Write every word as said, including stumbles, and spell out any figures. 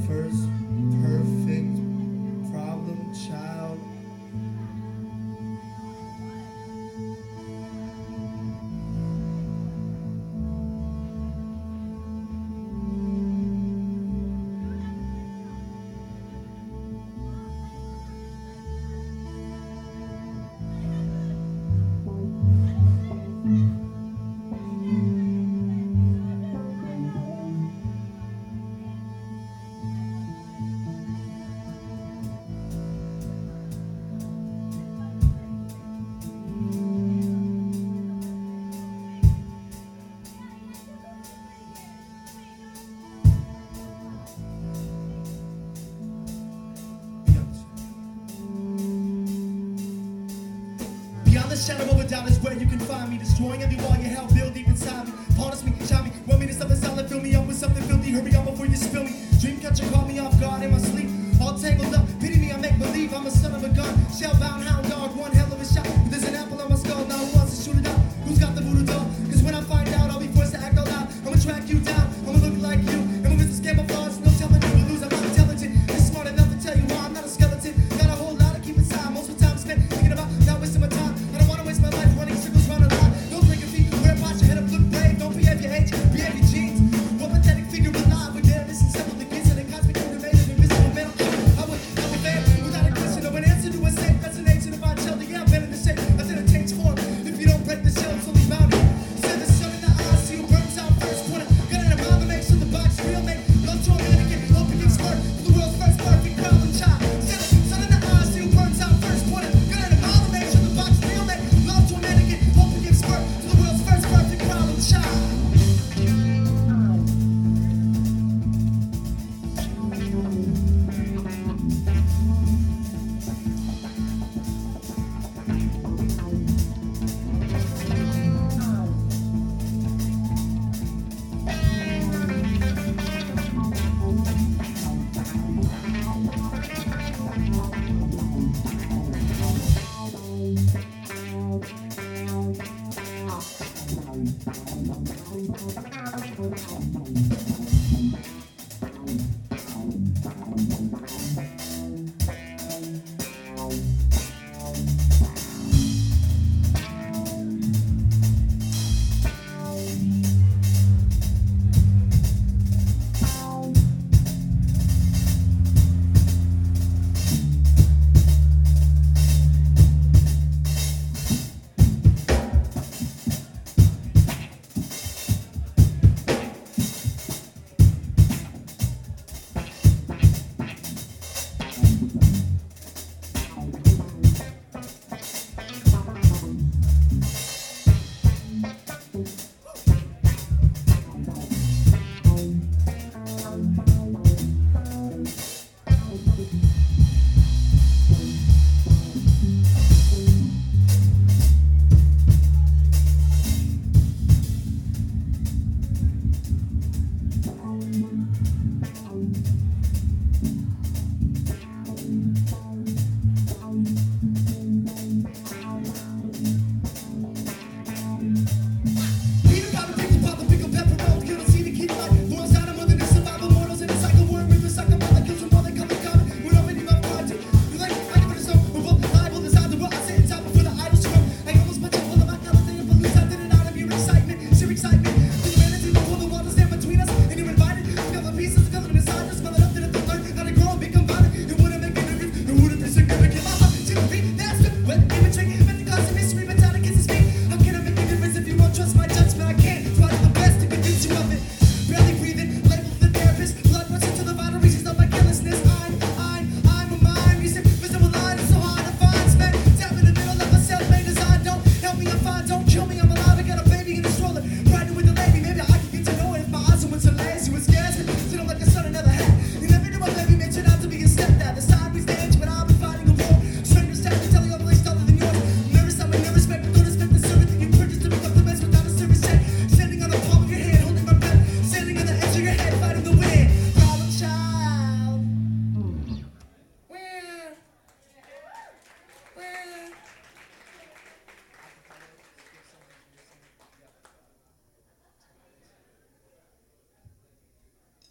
first perfect problem child. Beyond the shadow of a doubt is where you can find me. Destroying every wall you held, build deep inside me. Punish me, shine me, want me to stop the silent, fill me up with something filthy. Hurry up before you spill me. Dream catcher caught me off guard in my sleep. All tangled up, pity me, I make believe I'm a son of a gun. Shell bound hound dog, one hell